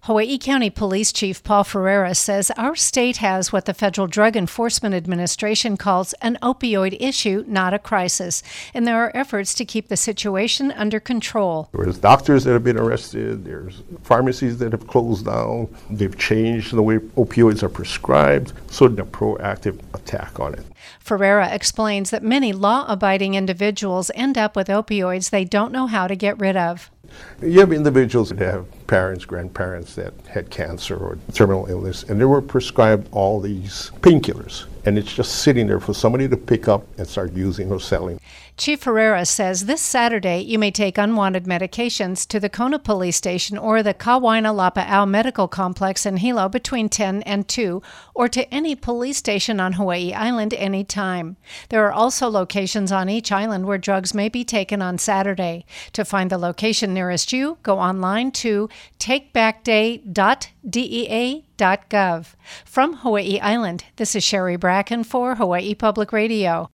Hawaii County Police Chief Paul Ferreira says our state has what the Federal Drug Enforcement Administration calls an opioid issue, not a crisis, and there are efforts to keep the situation under control. There's doctors that have been arrested, there's pharmacies that have closed down, they've changed the way opioids are prescribed, so the proactive attack on it. Ferreira explains that many law-abiding individuals end up with opioids they don't know how to get rid of. You have individuals that have parents, grandparents that had cancer or terminal illness, and they were prescribed all these painkillers. And it's just sitting there for somebody to pick up and start using or selling. Chief Ferreira says this Saturday you may take unwanted medications to the Kona Police Station or the Kawaina Lapa'au Medical Complex in Hilo between 10 and 2, or to any police station on Hawaii Island anytime. There are also locations on each island where drugs may be taken on Saturday. To find the location nearest you, go online to takebackday.dea.gov. From Hawaii Island, this is Sherry Bracken for Hawaii Public Radio.